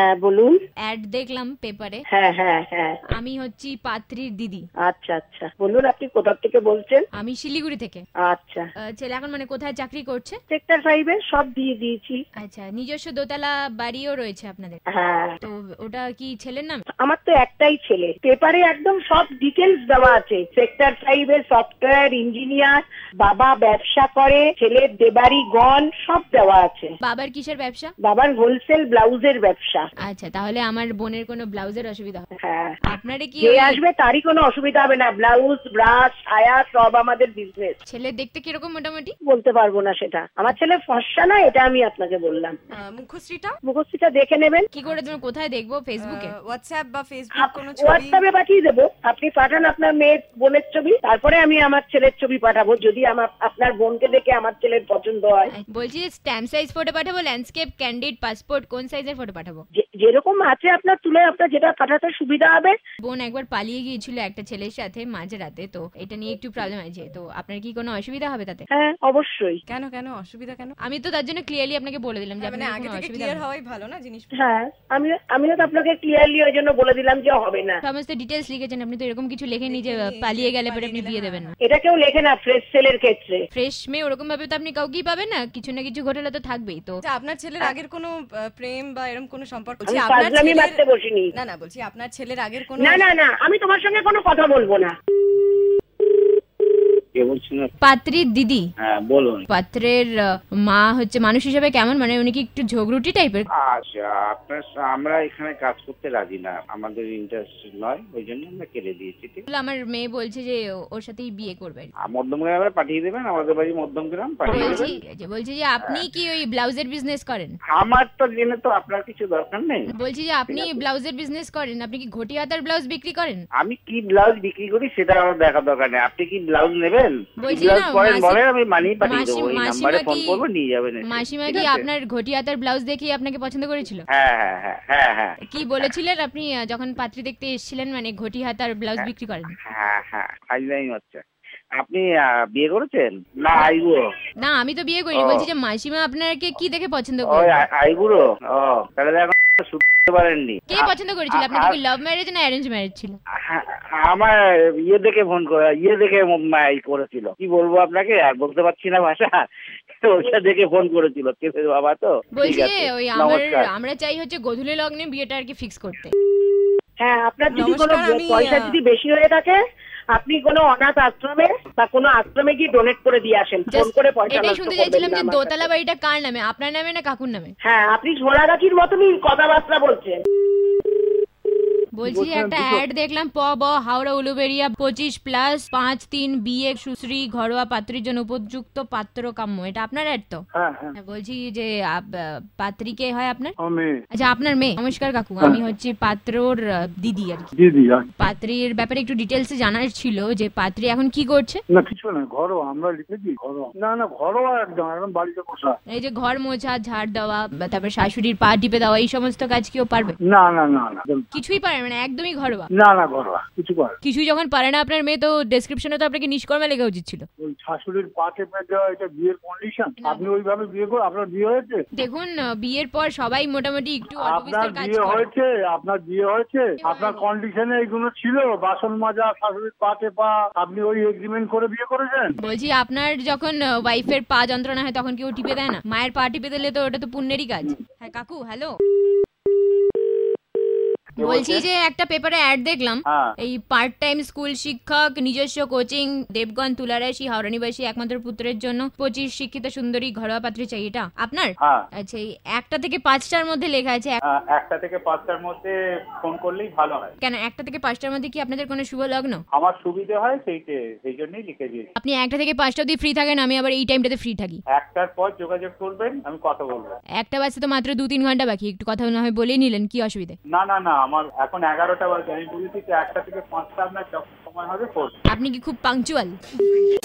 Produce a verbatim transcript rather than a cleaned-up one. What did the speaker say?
হ্যাঁ বলুন। অ্যাড দেখলাম পেপারে। হ্যাঁ হ্যাঁ হ্যাঁ। আমি হচ্ছি পাত্রীর দিদি। আচ্ছা আচ্ছা, বলুন আপনি কোথা থেকে বলছেন? আমি শিলিগুড়ি থেকে। আচ্ছা। ছেলে এখন মানে কোথায় চাকরি করছে? সেক্টর ফাইভে সব দিয়ে দিয়েছি। আচ্ছা, নিজস্ব দোতলা বাড়িও রয়েছে আপনাদের? হ্যাঁ। তো ওটা কি ছেলের নাম? আমার তো একটাই ছেলে, পেপারে একদম সব ডিটেলস দেওয়া আছে। সেক্টর ফাইভে সফটওয়্যার ইঞ্জিনিয়ার, বাবা ব্যবসা করে, ছেলের দেবারি গন সব দেওয়া আছে। বাবার কিসের ব্যবসা? বাবার হোলসেল ব্লাউজের ব্যবসা। আচ্ছা, তাহলে আমার বোনের কোনো ব্লাউজের অসুবিধা হবে? হ্যাঁ। আপনারে কি যে আসবে তারই কোনো অসুবিধা হবে না, ব্লাউজ ব্রাশ ছায়া সব আমাদের বিজনেস। ছেলে দেখতে কিরকম মোটামুটি? বলতে পারবো না সেটা, আমার ছেলে ফর্সা না, এটা আমি আপনাকে বললাম। মুখশ্রীটা মুখশ্রীটা দেখে নেবেন। কি করে? তুমি কোথায় দেখবো? ফেসবুকে? হোয়াটসঅ্যাপ বা ফেসবুক কোনো ছবি? হোয়াটসঅ্যাপে পাঠিয়ে দেবো, আপনি পাঠান আপনার মেয়ের বোনের ছবি, তারপরে আমি আমার ছেলের ছবি পাঠাবো, যদি আমার আপনার বোনকে দেখে আমার ছেলের পছন্দ হয়। বলছি স্ট্যাম্প সাইজ ফটো পাঠাবো, ল্যান্ডস্কেপ, ক্যান্ডিড, পাসপোর্ট, কোন সাইজের ফটো পাঠাবো? যেরকম আছে আপনার তুলে আপনার যেটা পাঠাতে সুবিধা হবে। বোন একবার পালিয়ে গিয়েছিল একটা ছেলের সাথে মাঝরাতে, তো এটা নিয়ে একটু প্রবলেম আছে, তো আপনার কি কোনো অসুবিধা হবে তাতে? হ্যাঁ অবশ্যই। কেন কেন অসুবিধা কেন? আমি তো তার জন্য ক্লিয়ারলি আপনাকে বলে দিলাম যে মানে আগে থেকে ক্লিয়ার হওয়াই ভালো না জিনিস। হ্যাঁ আমি আমিও তো আপনাকে ক্লিয়ারলি ওই জন্য বলে দিলাম যে হবে না। সমস্ত ডিটেইলস লিখেছেন আপনি, তো এরকম কিছু লেখেননি যে পালিয়ে গেলে পরে আপনি বিয়ে দেবেন না। এটা কেউ লেখে না ফ্রেশ সেলের ক্ষেত্রে। ফ্রেশ মেয়ে ওরকম ভাবে তো আপনি কাউকেই পাবেন না, কিছু না কিছু ঘটলে তো থাকবেই। তো আপনার ছেলের আগের কোনো প্রেম বা এরকম কোনো সম্পর্ক? আমি ফাজলামি মারতে বসিনি। না না, বলছি আপনার ছেলের আগের কোনো। না না না, আমি তোমার সঙ্গে কোনো কথা বলবো না। পাত্রীর দিদি। হ্যাঁ বলুন। পাত্রের মা হচ্ছে মানুষ হিসেবে কেমন, মানে উনি কি একটু ঝগড়ুটি টাইপের? আচ্ছা, আপনার আমরা এখানে কাজ করতে রাজি না, আমাদের ইন্টারেস্ট নয়, ওই জন্য আমরা কেটে দিয়েছি। ঠিক আছে, আমার মেয়ে বলছে যে ওর সাথেই বিয়ে করবে। মধ্যমগ্রামে পাঠিয়ে দেবেন, আমাদের বাড়ি মধ্যমগ্রাম পাঠিয়ে দেবেন। বলছি বলছি যে আপনি কি ওই ব্লাউজের বিজনেস করেন? আমার তো জেনে তো আপনার কিছু দরকার নেই। বলছি যে আপনি ব্লাউজের বিজনেস করেন, আপনি কি ঘটি হাতার ব্লাউজ বিক্রি করেন? আমি কি ব্লাউজ বিক্রি করি সেটা আমার দেখা দরকার নেই, আপনি কি ব্লাউজ নেবেন? বলছি না, আমি মানিয়ে পাঠিয়ে দেবো, এই নাম্বারে ফোন করবো, নিয়ে যাবেন। মাসিমা কি আপনার ঘটি হাতার ব্লাউজ দেখে আপনাকে পছন্দ করেছিল? হ্যাঁ হ্যাঁ হ্যাঁ হ্যাঁ হ্যাঁ। কি বলেছিলেন আপনি যখন পাত্রী দেখতে এসেছিলেন, মানে ঘটি হাতার ব্লাউজ বিক্রি করেন? হ্যাঁ হ্যাঁ, ফাইজলামি হচ্ছে। আপনি বিয়ে করেছেন না আইবুড়ো? না আমি তো বিয়ে করিনি, বলছি যে মাসিমা আপনাকে কি দেখে পছন্দ করে? আইবুড়ো? ও তাহলে এখন শুনতে পারেননি। কে পছন্দ করেছিল? আপনাদের কি লাভ ম্যারেজ না অ্যারেঞ্জ ম্যারেজ ছিল? আমার ইয়ে দেখে ফোন করে, ইয়ে দেখে করেছিল, কি বলবো আপনাকে, আর বলতে পারছি না ভাষা, ওইটা দেখে ফোন করেছিল। বাবা তো বলছি যে ওই আমার আমরা চাই হচ্ছে গোধূলি লগ্নে বিয়েটা আর কি ফিক্স করতে। হ্যাঁ, আপনার যদি কোনো পয়সা যদি বেশি হয়ে থাকে আপনি কোনো অনাথ আশ্রমে বা কোনো আশ্রমে গিয়ে ডোনেট করে দিয়ে আসেন, ফোন করে পয়সা। এটাই শুনতে চাইছিলাম যে দোতলা বাড়িটা কার নামে, আপনার নামে না কাকুর নামে? হ্যাঁ, আপনি ঝোড়াগাছির মতনই কথাবার্তা বলছেন। বলছি একটা অ্যাড দেখলাম, প ব হাওড়া উলুবেড়িয়া পঁচিশ প্লাস পাঁচ তিন বিয়ে সুশ্রী ঘরোয়া পাত্রীর জন্য উপযুক্ত পাত্র কাম্য, এটা আপনার অ্যাড তো? বলছি যে পাত্রী কে হয় আপনার? আচ্ছা আপনার মেয়ে। নমস্কার কাকু, আমি হচ্ছে পাত্রর দিদি আর কি। দিদি পাত্রীর ব্যাপারে একটু ডিটেলস জানার ছিল যে পাত্রী এখন কি করছে? না কিছু না, ঘরোয়া, আমরা লিখেছি ঘরোয়া। না না ঘরোয়া, একদম একদম বাড়িতে বসা। এই যে ঘর মোছা, ঝাড় দেওয়া, তারপর শাশুড়ির পা টিপে দেওয়া, এই সমস্ত কাজ কেউ পারবে? না না না না, কিছুই পারে মানে একদমই ঘরোয়া? না না ঘরোয়া কিছু পারে। কিছুই যখন পারে না আপনার মেয়ে, তো ডেসক্রিপশনে তো আপনাকে নিষ্কর্মা লেখা উচিত ছিল। ওই শাশুড়ির পা টিপে দেওয়া এটা বিয়ের কন্ডিশন? আপনি ওইভাবে বিয়ে করে আপনার বিয়ে হয়েছে? দেখুন বিয়ের পর সবাই মোটামুটি একটু অল্প বিস্তর কাজ করে। বিয়ে হয়েছে, আপনার বিয়ে হয়েছে, আপনার কন্ডিশনে এইগুলো ছিল, বাসন মাজা, শাশুড়ির পা টেপা, আপনি ওই এগ্রিমেন্ট করে বিয়ে করেছেন? বলছি আপনার যখন ওয়াইফের পা যন্ত্রণা হয় তখন কেউ টিপে দেয় না? মায়ের পা টিপে দিলে তো ওটা তো পুণ্যেরই কাজ। হ্যাঁ কাকু, হ্যালো। বলছি যে একটা পেপারে অ্যাড দেখলাম, এই পার্ট টাইম স্কুল শিক্ষক, নিজস্ব কোচিং, দেবগণ তুলারাশি হাওড়া নিবাসী একমাত্র পুত্রের জন্য পঁচিশ শিক্ষিত সুন্দরী ঘরোয়া পাত্রী চাই, এটা আপনার? আচ্ছা, এই একটা থেকে পাঁচটার মধ্যে লেখা আছে। একটা থেকে পাঁচটার মধ্যে ফোন করলেই ভালো হয়। কেন একটা থেকে পাঁচটার মধ্যে কি আপনাদের কোনো শুভ লগ্ন? আমার সুবিধা হয় সেইটে, সেই জন্যই লিখে দিয়েছি। আপনি একটা থেকে পাঁচটা অবধি ফ্রি থাকেন, আমি আবার এই টাইমটাতে ফ্রি থাকি। একটার পর যোগাযোগ করবেন, আমি কথা বলবো। একটা বাজতে তো মাত্র দু তিন ঘন্টা বাকি, একটু কথা না হয় বলেই নিলেন, কি অসুবিধা? না না না, আমার এখন এগারোটা বাজে, আমি বলেছি একটা থেকে পাঁচটা আপনার সময় হবে। আপনি কি খুব পাংচুয়াল?